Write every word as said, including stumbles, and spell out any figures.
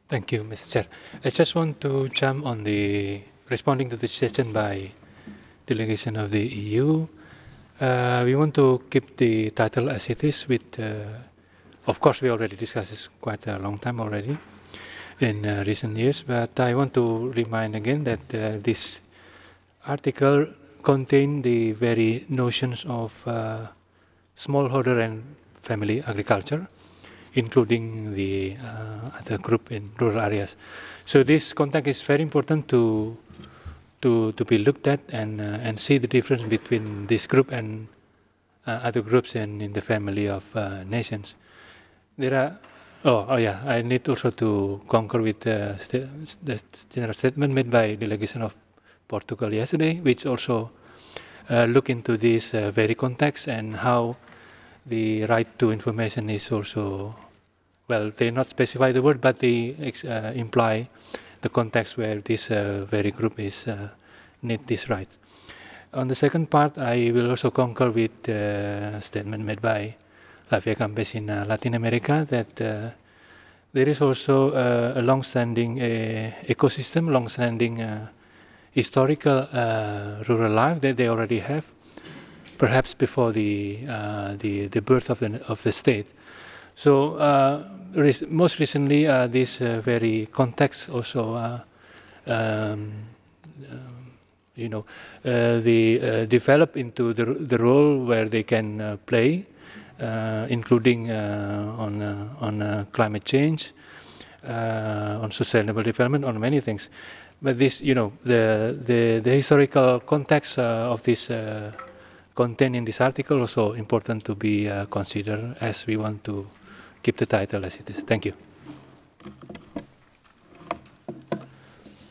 Thank you, Mister Chair. I just want to jump on the responding to the suggestion by delegation of the E U. Uh, we want to keep the title as it is with, uh, of course, we already discussed this quite a long time already in uh, recent years, but I want to remind again that uh, this article contains the very notions of uh, smallholder and family agriculture, including the uh, other group in rural areas. So this context is very important to to to be looked at and uh, and see the difference between this group and uh, other groups in, in the family of uh, nations. There are oh oh yeah, I need also to concur with uh, the general statement made by delegation of Portugal yesterday, which also uh, look into this uh, very context and how the right to information is also, well, they not specify the word, but they uh, imply the context where this uh, very group is uh, need this right. On the second part, I will also concur with the uh, statement made by La Via Campes in uh, Latin America that uh, there is also uh, a long-standing uh, ecosystem, long-standing uh, historical uh, rural life that they already have, perhaps before the uh, the the birth of the of the state. So uh, most recently, uh, this uh, very context also, uh, um, um, you know, uh, the uh, develop into the the role where they can uh, play, uh, including uh, on uh, on uh, climate change, uh, on sustainable development, on many things. But this, you know, the the, the historical context uh, of this uh, content in this article also important to be uh, considered as we want to keep the title as it is. Thank you.